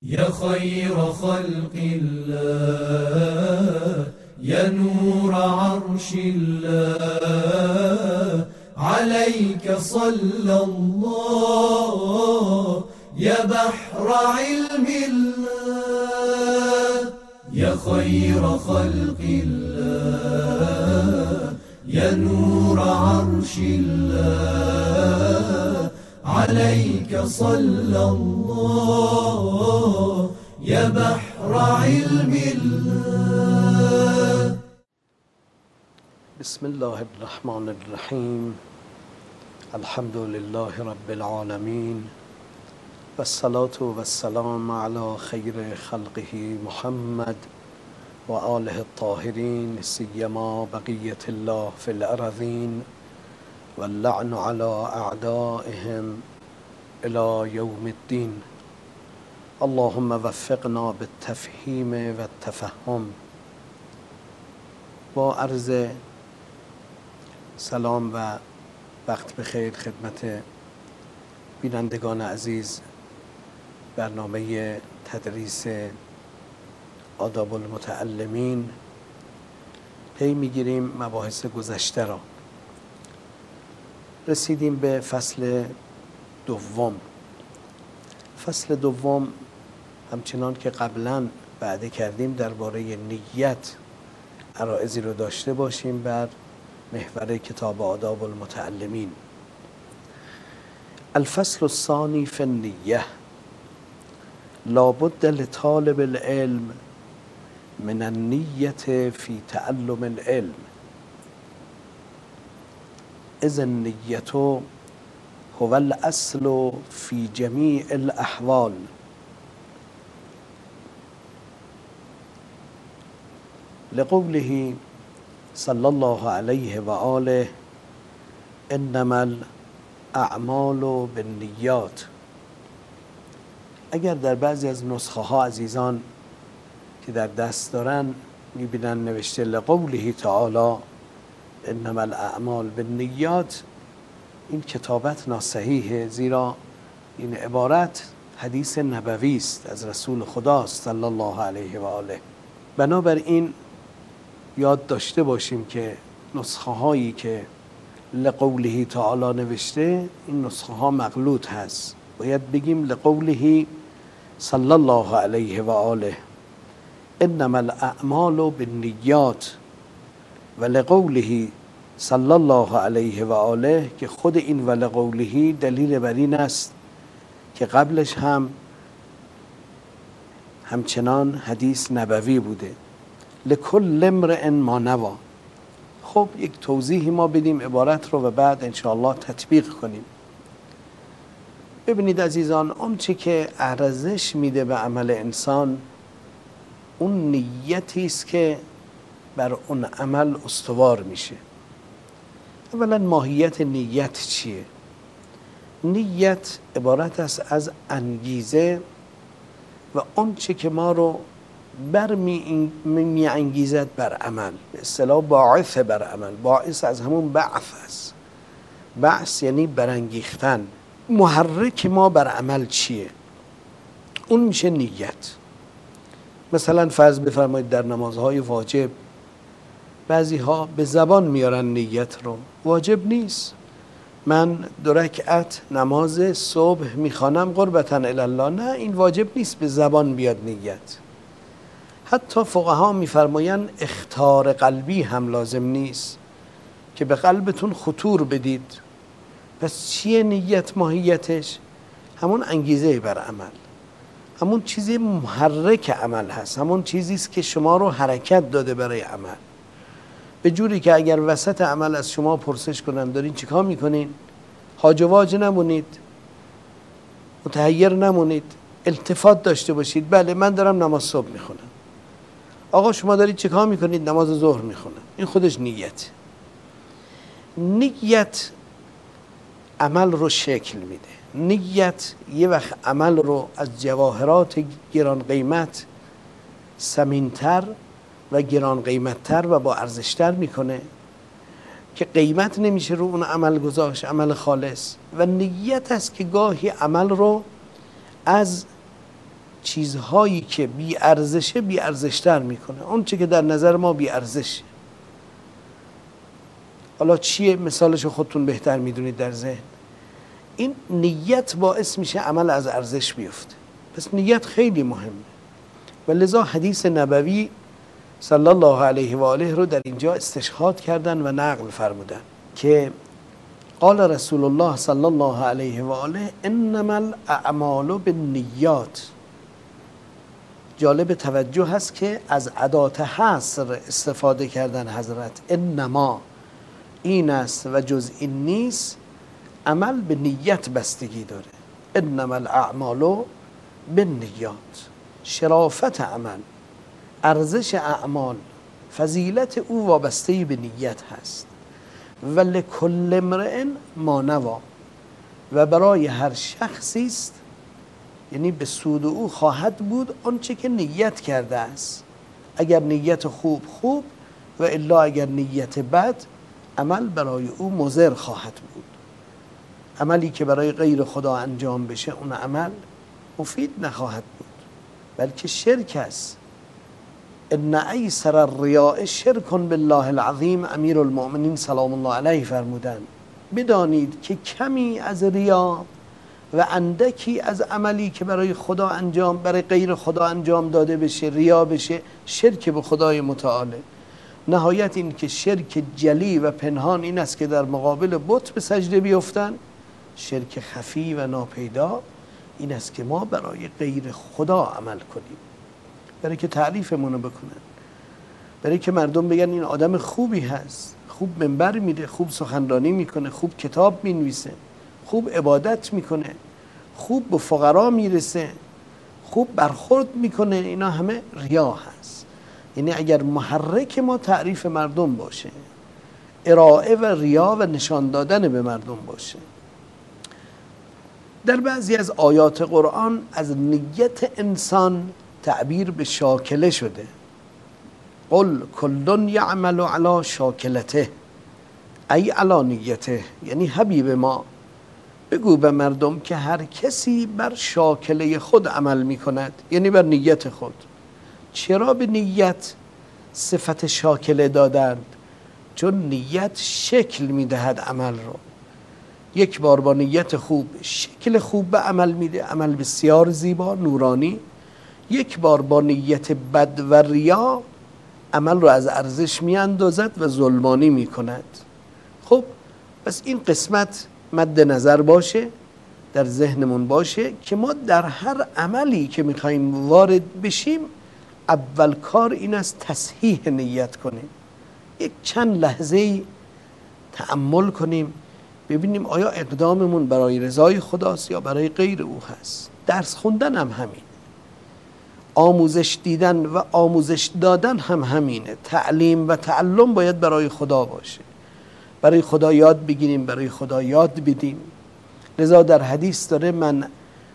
يا خير خلق الله، يا نور عرش الله، عليك صلى الله، يا بحر علم الله. يا خير خلق الله، يا نور عرش الله، عليك صلى الله، يا بحر علم الله. بسم الله الرحمن الرحیم. الحمد لله رب العالمین والصلاة والسلام على خیر خلقه محمد و آله الطاهرین سیما بقیة الله فی الأرضین واللعن على أعدائهم إلى يوم الدين. اللهم وفقنا بالتفهیم و التفهم. با عرض سلام و وقت بخیر خدمت بینندگان عزیز، برنامه تدریس آداب المتعلمین پی میگیریم مباحث گذشته را. رسیدیم به فصل دوم. فصل دوم همچنان که قبلا وعده کردیم درباره نیت عرائضی رو داشته باشیم بر محور کتاب آداب المتعلمین. الفصل الثانی فی النیه. لابد لطالب العلم من النیة فی تعلم العلم، اذ النیة هو الاصل فی جمیع الاحوال. لقوله صلی الله علیه و آله انما الاعمال بالنیات. اگر در بعضی از نسخه ها عزیزان که در دست دارن میبینن نوشته لقوله تعالی انما الاعمال بالنیات، این کتابت ناصحیحه، زیرا این عبارت حدیث نبوی است، از رسول خداست صلی الله علیه و آله. بنابراین یاد داشته باشیم که نسخه هایی که لقوله تعالی نوشته این نسخه ها مغلوط هست. باید بگیم لقوله صلی الله علیه و آله انما الاعمال بالنیات، و لقوله صلی الله علیه و آله که خود این و لقوله دلیل بر این است که قبلش همچنان حدیث نبوی بوده. لکل امرئ ما نوی. خب یک توضیحی ما بدیم عبارت رو و بعد انشاءالله تطبیق کنیم. ببینید عزیزان، اون چی که ارزش میده به عمل انسان اون نیتی است که بر اون عمل استوار میشه. اولا ماهیت نیت چیه؟ نیت عبارت است از انگیزه و اون چی که ما رو می انگیزد بر عمل، به اصطلاح باعث بر عمل. باعث از همون بعث است. بعث یعنی برانگیختن. محرک ما بر عمل چیه؟ اون میشه نیت. مثلا فرض بفرمایید در نمازهای واجب بعضی ها به زبان میارن نیت رو، واجب نیست. من 2 رکعت نماز صبح میخوانم قربتا الله، نه، این واجب نیست به زبان بیاد نیت. حتی فقها میفرمایند اخطار قلبی هم لازم نیست که به قلبتون خطور بدید. پس چیه نیت؟ ماهیتش همون انگیزه بر عمل، همون چیزی محرک عمل هست، همون چیزی است که شما رو حرکت داده برای عمل. به جوری که اگر وسط عمل از شما پرسش کنن دارین چیکار میکنین، هاج و واج نمونید، متحیر نمونید، التفات داشته باشید. بله من دارم نماز صبح میخونم. آقا شما دارید چیکار میکنید؟ نماز ظهر میخونم. این خودش نیت. نیت عمل رو شکل میده. نیت یه وقت عمل رو از جواهرات گران قیمت ثمین‌تر و گران قیمت‌تر و با ارزش‌تر میکنه که قیمت نمیشه رو اون عمل گذاشت، عمل خالص. و نیت است که گاهی عمل رو از چیزهایی که بی ارزشه بی ارزشتر میکنه. اون چه که در نظر ما بی ارزشه، حالا چیه مثالش خودتون بهتر میدونید در ذهن. این نیت باعث میشه عمل از ارزش بیفته. پس نیت خیلی مهمه و لذا حدیث نبوی صلی الله علیه و آله رو در اینجا استشهاد کردن و نقل فرمودن که قال رسول الله صلی الله علیه و آله انما الاعمال بالنیات. جالب توجه هست که از ادات حصر استفاده کردن حضرت. انما این است و جز این نیست، عمل به نیت بستگی داره. انما الاعمال بالنیات، شرافت عمل، ارزش اعمال، فضیلت او وابسته به نیت هست. و لکل امرئ ما نوی، و برای هر شخصی است، یعنی به سود او خواهد بود آنچه که نیت کرده است. اگر نیت خوب خوب و الا اگر نیت بد، عمل برای او مضر خواهد بود. عملی که برای غیر خدا انجام بشه اون عمل مفید نخواهد بود، بلکه شرک است. ان ایسر الریاء شرک بالله العظیم، امیر المؤمنین سلام الله علیه فرمودند بدانید که کمی از ریا و اندکی از عملی که برای خدا برای غیر خدا انجام داده بشه ریا بشه، شرک به خدای متعاله. نهایت این که شرک جلی و پنهان این است که در مقابل بت به سجده بیفتن. شرک خفی و ناپیدا این است که ما برای غیر خدا عمل کنیم، برای که تعریفمونو بکنن، برای که مردم بگن این آدم خوبی هست، خوب منبر میده، خوب سخنرانی میکنه، خوب کتاب مینویسه، خوب عبادت میکنه، خوب به فقرا میرسه، خوب برخورد میکنه. اینا همه ریا هست. یعنی اگر محرک ما تعریف مردم باشه، ارائه و ریا و نشان دادن به مردم باشه. در بعضی از آیات قرآن از نیت انسان تعبیر به شاکله شده. قل کل یعمل علی شاکلته ای علی نیته، یعنی حبیب ما بگو به مردم که هر کسی بر شاکله خود عمل می کند، یعنی بر نیت خود. چرا به نیت صفت شاکله دادند؟ چون نیت شکل می دهد عمل رو. یک بار با نیت خوب شکل خوب به عمل میده، عمل بسیار زیبا نورانی. یک بار با نیت بد و ریا عمل رو از ارزش میاندازد و ظلمانی میکند. خب پس این قسمت مد نظر باشه، در ذهنمون باشه که ما در هر عملی که میخوایم وارد بشیم اول کار این است تصحیح نیت کنیم. یک چند لحظه تأمل کنیم ببینیم آیا اقداممون برای رضای خداست یا برای غیر او هست. درس خوندن هم همین، آموزش دیدن و آموزش دادن هم همینه. تعلیم و تعلم باید برای خدا باشه، برای خدا یاد بگیریم، برای خدا یاد بدیم. لذا در حدیث داره من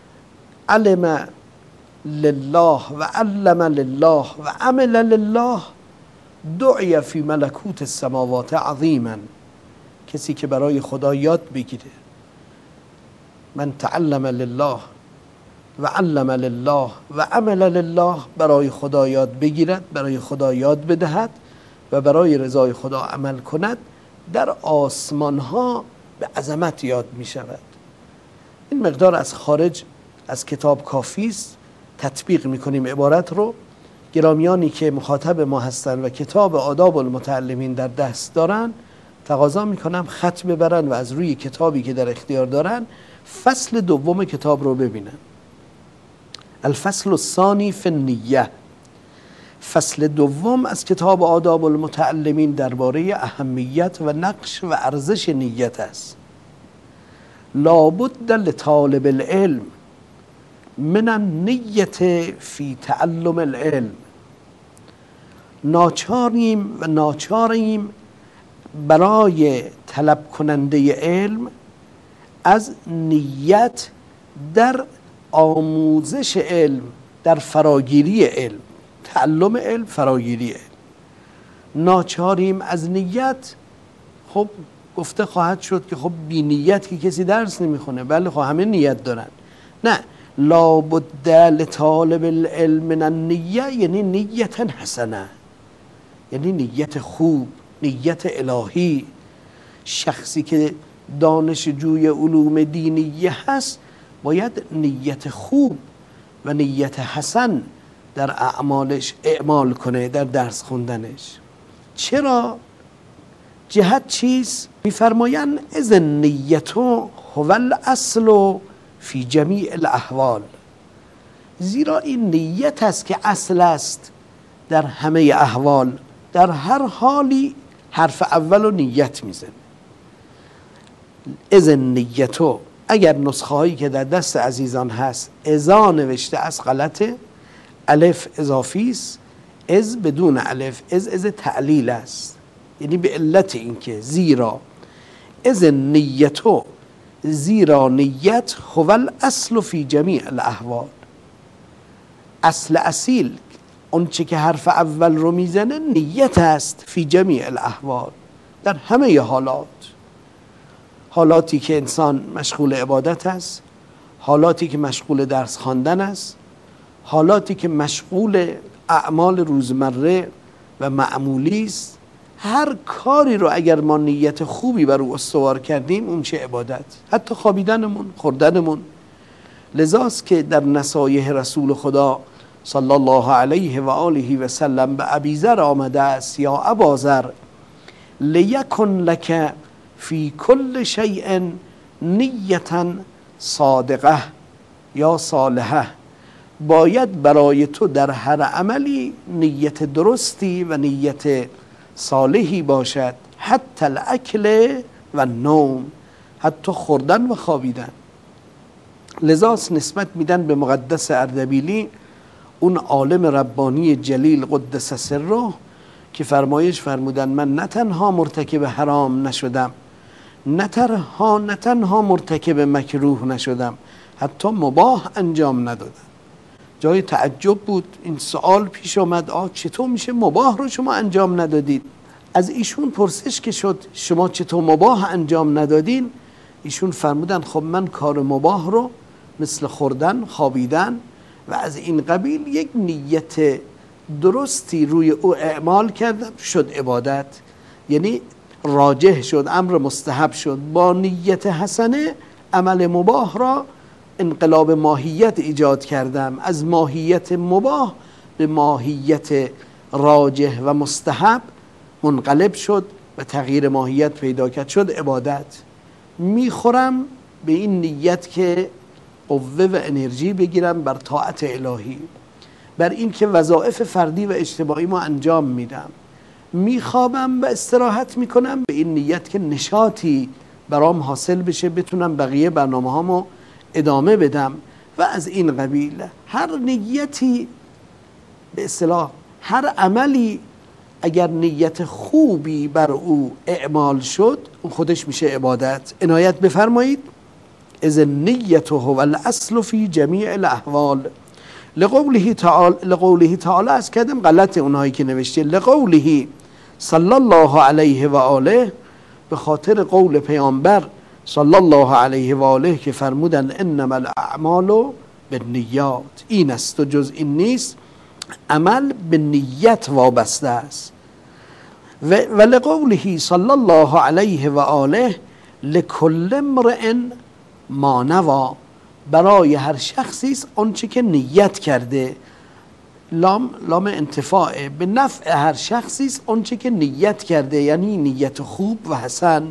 علم لله و علم لله و عمل لله دعی فی ملکوت السماوات عظیما. کسی که برای خدا یاد بگیره، من تعلم لله و علم لله و عمل لله، برای خدا یاد بگیرد، برای خدا یاد بدهد و برای رضای خدا عمل کند، در آسمان ها به عظمت یاد می شود. این مقدار از خارج از کتاب کافی است. تطبیق می کنیم عبارت رو. گرامیانی که مخاطب ما هستند و کتاب آداب المتعلمین در دست دارن، تقاضا میکنم خط ببرن و از روی کتابی که در اختیار دارن فصل دوم کتاب رو ببینن. الفصل الثانی فی النیه، فصل دوم از کتاب آداب المتعلمین درباره اهمیت و نقش و ارزش نیت است. لابد لطالب العلم من النیت فی تعلم العلم. ناچاریم برای طلب کننده علم از نیت در آموزش علم، در فراگیری علم. تعلم علم، فراگیری علم. ناچاریم از نیت. خب گفته خواهد شد که خب بی نیت که کسی درس نمیخونه. بله خب همه نیت دارن. نه، لا بد لطالب العلم من النیه، یعنی نیت حسنه، یعنی نیت خوب، نیت الهی. شخصی که دانشجوی علوم دینیه هست باید نیت خوب و نیت حسن در اعمالش اعمال کنه، در درس خوندنش. چرا؟ جهت چیست؟ میفرمایند اذ النیت هو الاصل فی جمیع الاحوال، زیرا این نیت است که اصل است در همه احوال. در هر حالی حرف اول و نیت میزنه. اذ النیت، اگر نسخه هایی که در دست عزیزان هست ازا نوشته است غلطه، الف اضافی است، از بدون الف، از تعلیل است، یعنی به علت اینکه زیرا از نیت، زیرا نیت هو الاصل فی جمیع الاحوال، اصل اصیل اون چه که حرف اول رو میزنه نیت است، فی جمیع الاحوال، در همه حالات. حالاتی که انسان مشغول عبادت است، حالاتی که مشغول درس خواندن است، حالاتی که مشغول اعمال روزمره و معمولی است، هر کاری رو اگر ما نیت خوبی بر او استوار کردیم اون چه عبادت. حتی خوابیدنمون، خوردنمون. لذاست که در نصایح رسول خدا صلی الله علیه و آله و سلم به ابیذر آمده است: یا اباذر لیکن لک فی کل شیء نیتا صادقه یا صالحه، باید برای تو در هر عملی نیت درستی و نیت صالحی باشد، حتی الاکل و نوم، حتی خوردن و خوابیدن. لذاست نسبت میدن به مقدس اردبیلی، اون عالم ربانی جلیل قدس سره، که فرمایش فرمودن من نه تنها مرتکب حرام نشدم، نه تنها مرتکب مکروه نشدم، حتی مباح انجام ندادم. جای تعجب بود، این سوال پیش آمد: چطور میشه مباح رو شما انجام ندادید؟ از ایشون پرسش که شد شما چطور مباح انجام ندادین؟ ایشون فرمودن خب من کار مباح رو مثل خوردن، خوابیدن و از این قبیل یک نیت درستی روی او اعمال کردم، شد عبادت، یعنی راجح شد، امر مستحب شد. با نیت حسنه عمل مباح را انقلاب ماهیت ایجاد کردم، از ماهیت مباح به ماهیت راجح و مستحب منقلب شد و تغییر ماهیت پیدا کرد، شد عبادت. میخورم به این نیت که قوه و انرژی بگیرم بر طاعت الهی، بر این که وظایف فردی و اجتماعی ما انجام میدم. میخوابم و استراحت میکنم به این نیت که نشاطی برام حاصل بشه، بتونم بقیه برنامه هامو ادامه بدم و از این قبیل. هر نیتی، به اصطلاح هر عملی اگر نیت خوبی بر او اعمال شد اون خودش میشه عبادت. عنایت بفرمایید: اذ النیت هو الاصل فی جمیع الاحوال. لقوله تعالی از کردم غلط اونهایی که نوشته، لقوله صلی الله علیه و آله، به خاطر قول پیامبر صلی الله علیه و آله که فرمودن انما الاعمال بالنیات، این است و جز این نیست، عمل به نیت وابسته است. و لقوله صلی الله علیه و آله لکل امرئ ما نوا، برای هر شخصی است آنچه که نیت کرده. لام انتفاعه، به نفع هر شخصی است آنچه که نیت کرده، یعنی نیت خوب و حسن.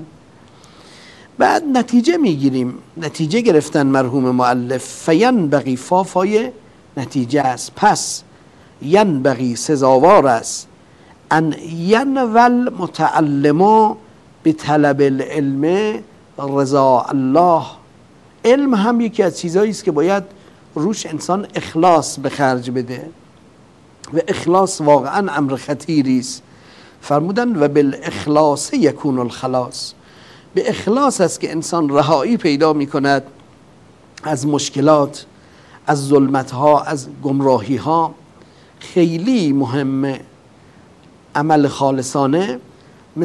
بعد نتیجه میگیریم، نتیجه گرفتن مرحوم مؤلف: فینبغی، فافای نتیجه است، پس ینبغی سزاوار است، ان ینول متعلم به طلب العلم رضا الله. علم هم یکی از چیزایی است که باید روش انسان اخلاص به خرج بده و اخلاص واقعا امر خطیری است. فرمودن و بالاخلاص یکون الخلاص، به اخلاص است که انسان رهایی پیدا می کند از مشکلات، از ظلمت ها، از گمراهی ها. خیلی مهمه عمل خالصانه.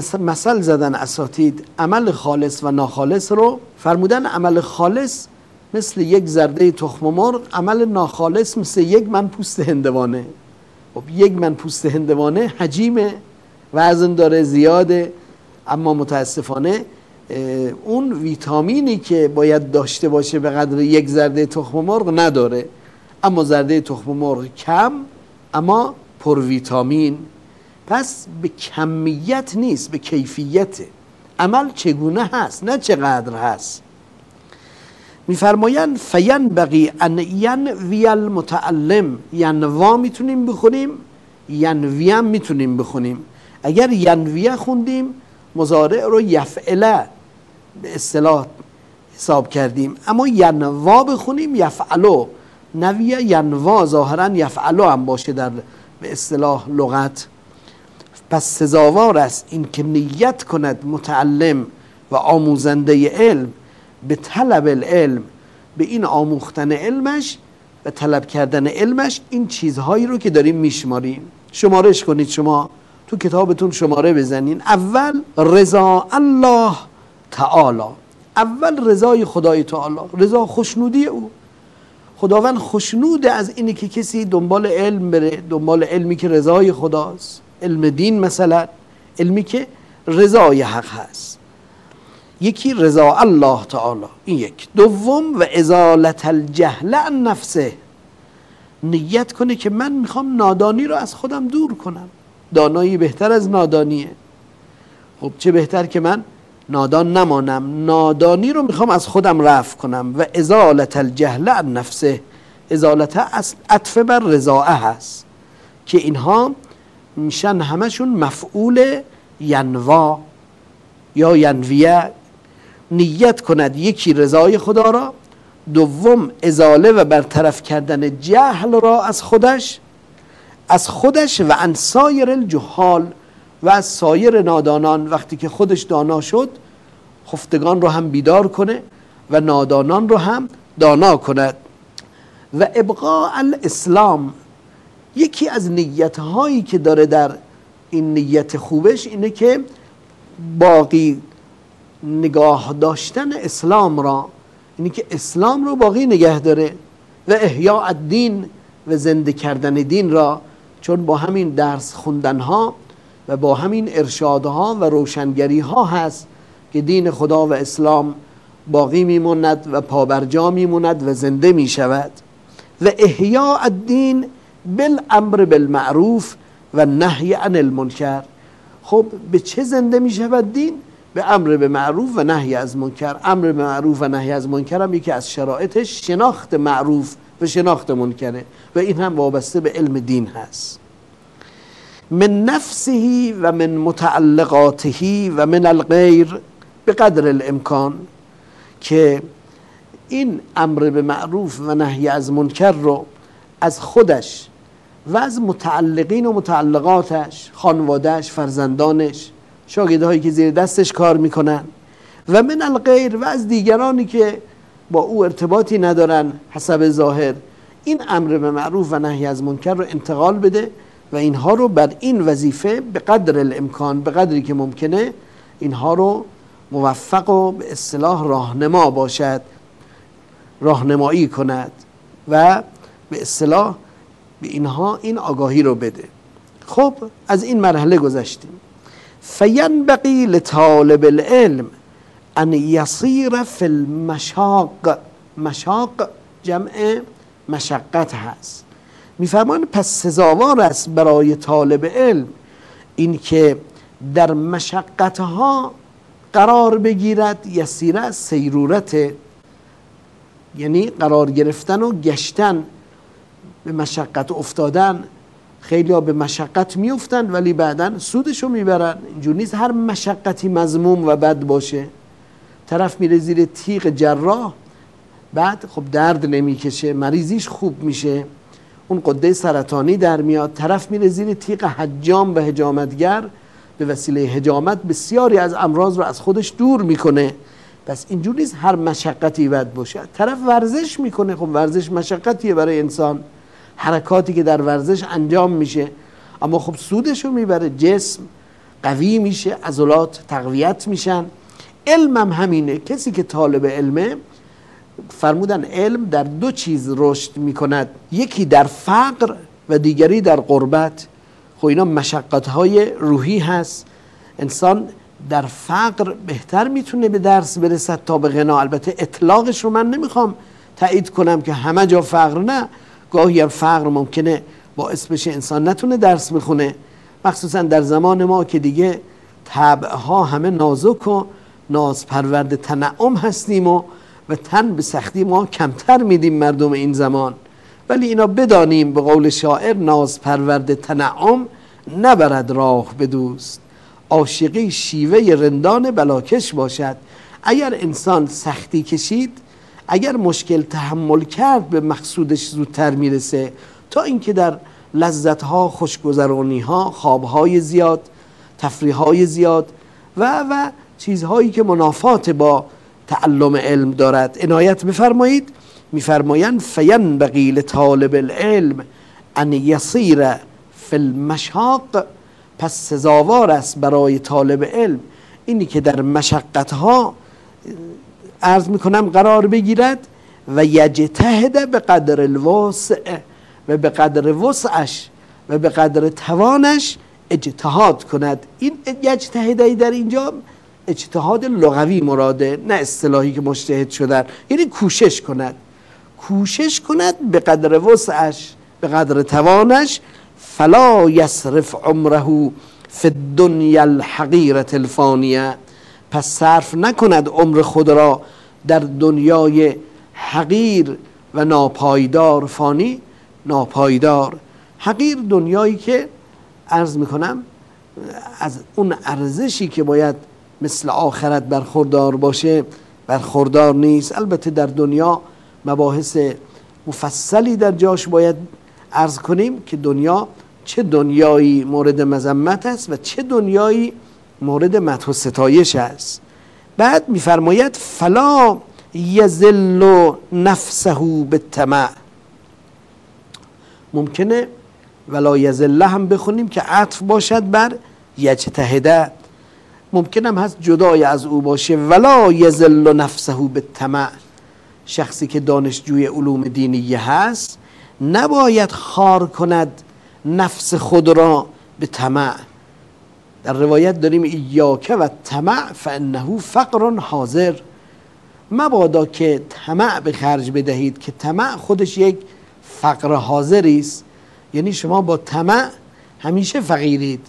مثل زدن اساتید عمل خالص و ناخالص رو. فرمودن عمل خالص مثل یک زرده تخم مرغ، عمل ناخالص مثل یک من پوست هندوانه. خب یک من پوست هندوانه حجیمه، وزن داره، زیاده، اما متاسفانه اون ویتامینی که باید داشته باشه به قدر یک زرده تخم مرغ نداره. اما زرده تخم مرغ کم اما پر ویتامین. پس به کمیت نیست، به کیفیته. عمل چگونه هست نه چقدر هست. میفرمایند فینبغی ان ینوی المتعلم، ینوا میتونیم بخونیم، ینوی هم میتونیم بخونیم. اگر ینویه خوندیم مضارع رو یفعله به اصطلاح حساب کردیم، اما ینوا بخونیم یفعلو، نویه ینوا ظاهرا یفعلو هم باشه در به اصطلاح لغت. پس سزاوار است این که نیت کند متعلم و آموزنده علم به طلب العلم، به این آموختن علمش و طلب کردن علمش، این چیزهایی رو که داریم میشماریم. شمارش کنید، شما تو کتابتون شماره بزنین. اول رضا الله تعالی، اول رضای خدای تعالی، رضا خوشنودی او. خداوند خوشنوده از اینی که کسی دنبال علم بره، دنبال علمی که رضای خداست، علم دین مثلا، علمی که رضای حق هست. یکی رضا الله تعالی، این یک. دوم و ازالت الجهل عن نفسه، نیت کنه که من میخوام نادانی رو از خودم دور کنم. دانایی بهتر از نادانیه. خب چه بهتر که من نادان نمانم، نادانی رو میخوام از خودم رفع کنم. و ازالت الجهل عن نفسه، ازالت عطف بر رضاء هست که اینها میشن همشون مفعول ینوا یا ینویه. نیت کند یکی رضای خدا را، دوم ازاله و برطرف کردن جهل را از خودش و عن سایر الجهال، و از سایر نادانان. وقتی که خودش دانا شد خفتگان رو هم بیدار کنه و نادانان رو هم دانا کند. و ابقاء الاسلام، یکی از نیت‌هایی که داره در این نیت خوبش اینه که باقی نگاه داشتن اسلام را، اینی که اسلام رو باقی نگه داره. و احیاء الدین، و زنده کردن دین را، چون با همین درس خوندنها و با همین ارشادها و روشنگری ها هست که دین خدا و اسلام باقی میموند و پابرجا میموند و زنده میشود. و احیاء الدین بالامر بالمعروف و نهی عن المنکر. خب به چه زنده میشود دین؟ به امر به معروف و نهی از منکر. امر به معروف و نهی از منکر هم یکی از شرایطش شناخت معروف و شناخت منکره و این هم وابسته به علم دین هست. من نفسه و من متعلقاته و من الغیر به قدر الامکان، که این امر به معروف و نهی از منکر رو از خودش و از متعلقین و متعلقاتش، خانوادهش، فرزندانش، شاگردهایی که زیر دستش کار میکنن، و من الغیر و از دیگرانی که با او ارتباطی ندارن حسب ظاهر، این امر به معروف و نهی از منکر رو انتقال بده و اینها رو بر این وظیفه به قدر الامکان، به قدری که ممکنه اینها رو موفق و به اصطلاح راهنما باشد، راهنمایی کند و به اصطلاح به اینها این آگاهی رو بده. خب از این مرحله گذشتیم. فینبغی لطالب العلم ان یصیر فی المشاق، مشاق جمع مشقت هست. میفرمان پس سزاوار است برای طالب علم این که در مشقتها قرار بگیرد. یسیره سیرورت، یعنی قرار گرفتن و گشتن، به مشقت افتادن. خیلی ها به مشقت میفتن ولی بعدن سودشو میبرن. اینجور نیست هر مشقتی مذموم و بد باشه. طرف میره زیر تیغ جراح، بعد خب درد نمیکشه، مریضیش خوب میشه، اون قده سرطانی در میاد. طرف میره زیر تیغ حجام و حجامتگر، به وسیله حجامت بسیاری از امراض رو از خودش دور میکنه. پس اینجور نیست هر مشقتی بد باشه. طرف ورزش میکنه، خب ورزش مشقتیه برای انسان، حرکاتی که در ورزش انجام میشه، اما خب سودشو میبره، جسم قوی میشه، عضلات تقویت میشن. علم هم همینه. کسی که طالب علمه فرمودن علم در دو چیز رشد میکند، یکی در فقر و دیگری در غربت. خب اینا مشقت‌های روحی هست. انسان در فقر بهتر میتونه به درس برسد تا به غنا. البته اطلاقش رو من نمیخوام تایید کنم که همه جا فقر، نه، گاهی فقر ممکنه باعث بشه انسان نتونه درس بخونه، مخصوصا در زمان ما که دیگه طبعها همه نازک و نازپرورد تنعم هستیم و تن به سختی ما کمتر میدیم مردم این زمان. ولی اینا بدانیم به قول شاعر نازپرورد تنعم نبرد راه به دوست، عاشقی شیوه رندان بلاکش باشد. اگر انسان سختی کشید، اگر مشکل تحمل کرد، به مقصودش زودتر میرسه تا اینکه در لذتها، خوشگذرانیها، خوابهای زیاد، تفریحهای زیاد و چیزهایی که منافات با تعلم علم دارد. عنایت بفرمایید، میفرمایند فینبغی لطالب العلم ان یصیر فی المشاق، پس سزاوار است برای طالب علم اینی که در مشقتها عرض میکنم قرار بگیرد و یجتهد به قدر الوسع، و به قدر وسعش و به قدر توانش اجتهاد کند. این یجتهدی در اینجا اجتهاد لغوی مراده، نه اصطلاحی که مجتهد شدن، یعنی کوشش کند، کوشش کند به قدر وسعش، به قدر توانش. فلا یصرف عمره فی الدنیا الحقیرة الفانیه، پس صرف نکند عمر خود را در دنیای حقیر و ناپایدار. فانی ناپایدار، حقیر دنیایی که عرض میکنم از اون ارزشی که باید مثل آخرت برخوردار باشه برخوردار نیست. البته در دنیا مباحث مفصلی در جاش باید عرض کنیم که دنیا چه دنیایی مورد مذمت است و چه دنیایی مورد مدح و ستایش است. بعد میفرماید فلا یذل نفسه بالطمع، ممکنه ولا یذل هم بخونیم که عطف باشد بر یجتهده، ممکن هم هست جدای از او باشه. ولا یذل نفسه بالطمع، شخصی که دانشجوی علوم دینیه هست نباید خار کند نفس خود را به طمع. در روایت داریم ایاک و طمع فانه فقر حاضر، مبادا که طمع به خرج بدهید که طمع خودش یک فقر حاضری است، یعنی شما با طمع همیشه فقیرید.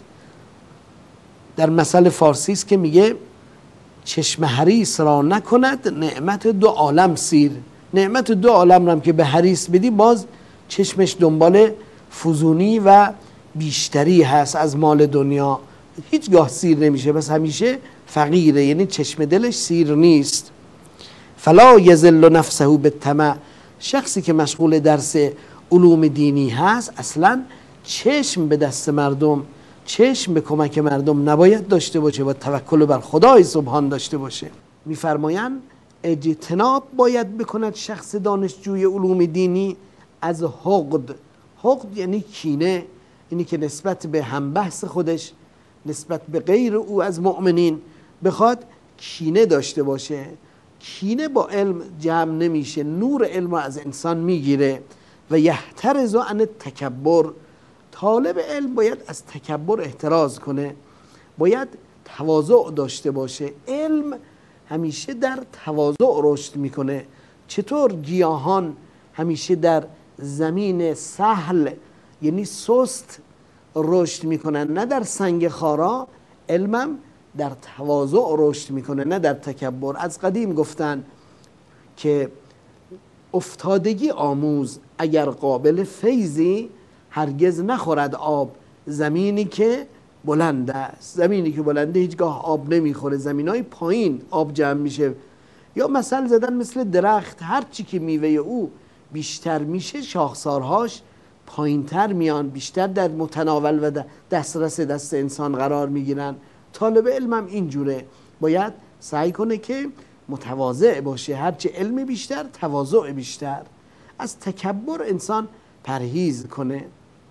در مثل فارسی است که میگه چشم حریص را نکند نعمت دو عالم سیر. نعمت دو عالم را هم که به حریص بدی باز چشمش دنبال فزونی و بیشتری هست از مال دنیا، هیچگاه سیر نمیشه، بس همیشه فقیره، یعنی چشم دلش سیر نیست. فلا یذل نفسه بالطمع، شخصی که مشغول درس علوم دینی هست اصلا چشم به دست مردم، چشم به کمک مردم نباید داشته باشه، با توکل بر خدای سبحان داشته باشه. میفرمایند اجتناب باید بکند شخص دانشجوی علوم دینی از حقد. حقد یعنی کینه، اینی که نسبت به همبحث خودش، نسبت به غیر او از مؤمنین بخواد کینه داشته باشه. کینه با علم جمع نمیشه، نور علم از انسان میگیره. و یحترز عن تکبر، طالب علم باید از تکبر احتراز کنه، باید تواضع داشته باشه. علم همیشه در تواضع رشد میکنه. چطور گیاهان همیشه در زمین سهل یعنی سست رشد میکنن، نه در سنگ خارا، علمم در تواضع رشد میکنه نه در تکبر. از قدیم گفتن که افتادگی آموز اگر قابل فیضی، هرگز نخورد آب زمینی که بلند است. زمینی که بلنده هیچگاه آب نمیخوره، زمینای پایین آب جمع میشه. یا مثل زدن مثل درخت، هرچی که میوه او بیشتر میشه شاخسارهاش پایینتر میان، بیشتر در متناول و دسترس دست انسان قرار میگیرن. طالب علمم اینجوره، باید سعی کنه که متواضع باشه، هرچی علم بیشتر تواضع بیشتر، از تکبر انسان پرهیز کنه.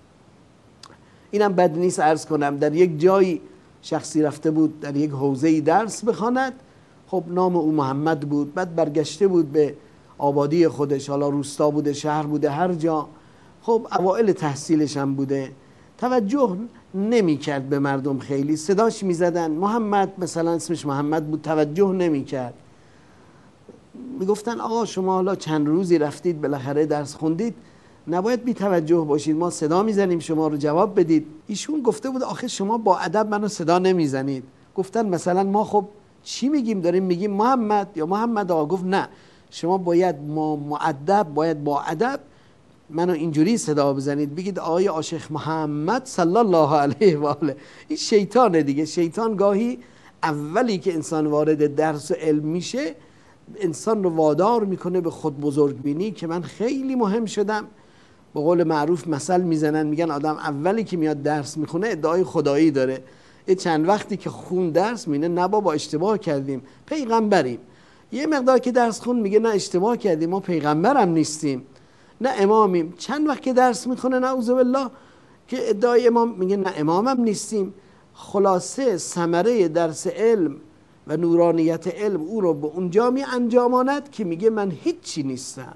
اینم بد نیست عرض کنم، در یک جایی شخصی رفته بود در یک حوزه‌ای درس بخواند، خب نام او محمد بود، بعد برگشته بود به آبادی خودش، حالا روستا بوده، شهر بوده، هر جا. خب اوائل تحصیلش هم بوده، توجه نمی کرد به مردم، خیلی صداش می زدن محمد، مثلا اسمش محمد بود، توجه نمی کرد. می گفتن آقا شما حالا چند روزی رفتید بالاخره درس خوندید، نباید بی توجه باشید، ما صدا می زنیم شما رو جواب بدید. ایشون گفته بود آخه شما با ادب منو صدا نمی زنید. گفتن مثلا ما خب چی میگیم؟ داریم میگیم محمد یا محمد. آقا گفت نه، شما باید مؤدب، باید با ادب منو اینجوری صدا بزنید، بگید آقای عاشق محمد صلی الله علیه و آله. این شیطانه دیگه. شیطان گاهی اولی که انسان وارد درس و علم میشه، انسان رو وادار میکنه به خود بزرگبینی که من خیلی مهم شدم. به قول معروف مثل میزنن، میگن آدم اولی که میاد درس میخونه ادعای خدایی داره، یه چند وقتی که خون درس مینه نه بابا اشتباه کردیم، پیغمبریم. یه مقدار که درس خون میگه نه اشتباه کردیم، ما پیغمبرم نیستیم، نه امامیم. چند وقت که درس میخونه نعوذ بالله که ادعای امام، میگه نه امامم نیستیم. خلاصه ثمره درس علم و نورانیت علم او رو به اونجا می انجاماند که میگه من هیچی نیستم.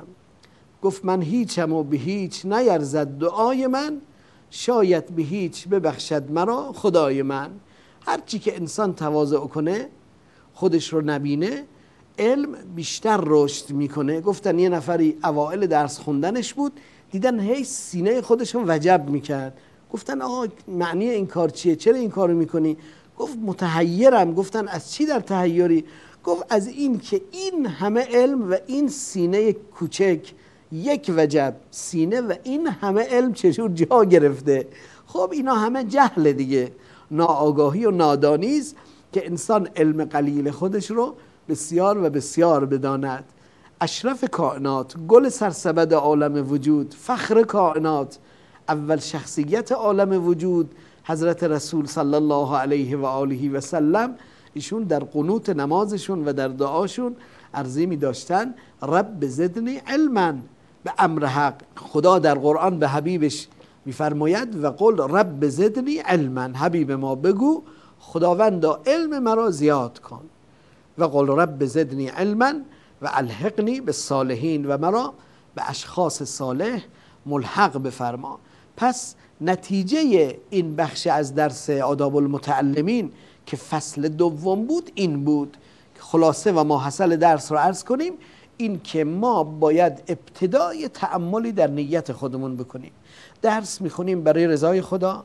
گفت من هیچم و به هیچ نیرزد دعای من، شاید به هیچ ببخشد مرا خدای من. هرچی که انسان تواضع کنه، خودش رو نبینه، علم بیشتر رشد میکنه. گفتن یه نفری اوائل درس خوندنش بود، دیدن هی سینه خودش رو وجب میکرد. گفتن آقا معنی این کار چیه؟ چرا این کارو میکنی؟ گفت متحیرم. گفتن از چی در تحیری؟ گفت از این که این همه علم و این سینه کوچک، یک وجب سینه و این همه علم چجور جا گرفته؟ خب اینا همه جهل دیگه، ناآگاهی و نادانیست که انسان علم قلیل خودش رو بسیار و بسیار بداند. اشرف کائنات، گل سرسبد عالم وجود، فخر کائنات، اول شخصیت عالم وجود، حضرت رسول صلی الله علیه و آله و سلم، ایشون در قنوت نمازشون و در دعاشون عرضی می داشتن رب زدنی علما، به امر حق. خدا در قرآن به حبیبش میفرماید و قل رب زدنی علما، حبیب ما بگو خداوندا علم مرا زیاد کن. و قل رب زدنی علما و الحقنی بالصالحین، و مرا به اشخاص صالح ملحق بفرما. پس نتیجه این بخش از درس آداب المتعلمین که فصل دوم بود این بود. خلاصه و ماحصل درس رو عرض کنیم، این که ما باید ابتدای تأملی در نیت خودمون بکنیم. درس میخونیم برای رضای خدا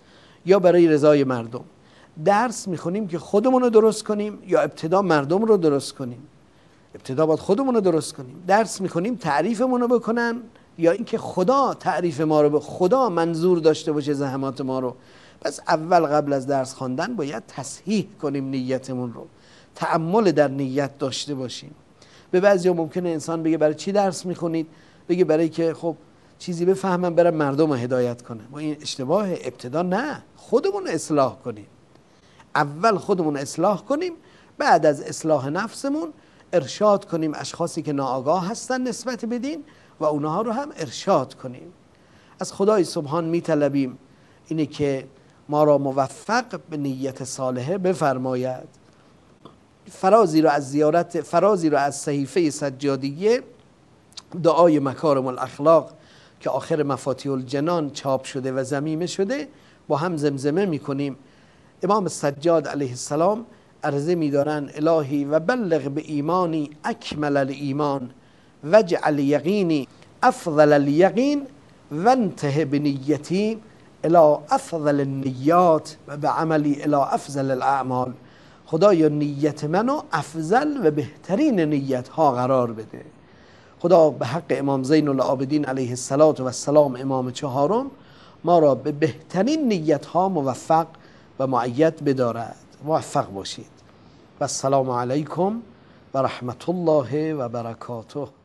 یا برای رضای مردم؟ درس میخونیم که خودمون رو درست کنیم یا ابتدا مردم رو درست کنیم؟ ابتدا باید خودمون رو درست کنیم. درس میخونیم تعریفمون رو بکنن یا اینکه خدا تعریف ما رو به خدا منظور داشته باشه زحمات ما رو؟ پس اول قبل از درس خواندن باید تصحیح کنیم نیتمون رو، تأمل در نیت داشته باشیم. به بعضیا ممکنه انسان بگه برای چی درس میخونید؟ بگه برای که خب چیزی بفهمم برم مردم رو هدایت کنم. ما این اشتباه. ابتدا نه، خودمون اصلاح کنیم. اول خودمون اصلاح کنیم، بعد از اصلاح نفسمون ارشاد کنیم اشخاصی که ناآگاه هستن نسبت بدین و اونها رو هم ارشاد کنیم. از خدای سبحان میطلبیم اینه که ما را موفق به نیت صالحه بفرماید. فرازی رو از صحیفه سجادیه، دعای مکارم الاخلاق که آخر مفاتیح الجنان چاپ شده و ضمیمه شده، با هم زمزمه میکنیم. امام سجاد علیه السلام عرضه میدارن الهی و بلغ به ایمانی اکمل الایمان وجعل یقینی افضل الیقین و انته بنیتی الی افضل النیات و به عملی الی افضل الاعمال. خدایا نیت منو افضل و بهترین نیت ها قرار بده. خدا به حق امام زین العابدین علیه السلام امام چهارم ما را به بهترین نیت ها موفق و مؤید بدارد. موفق باشید و السلام علیکم و رحمت الله و برکاته.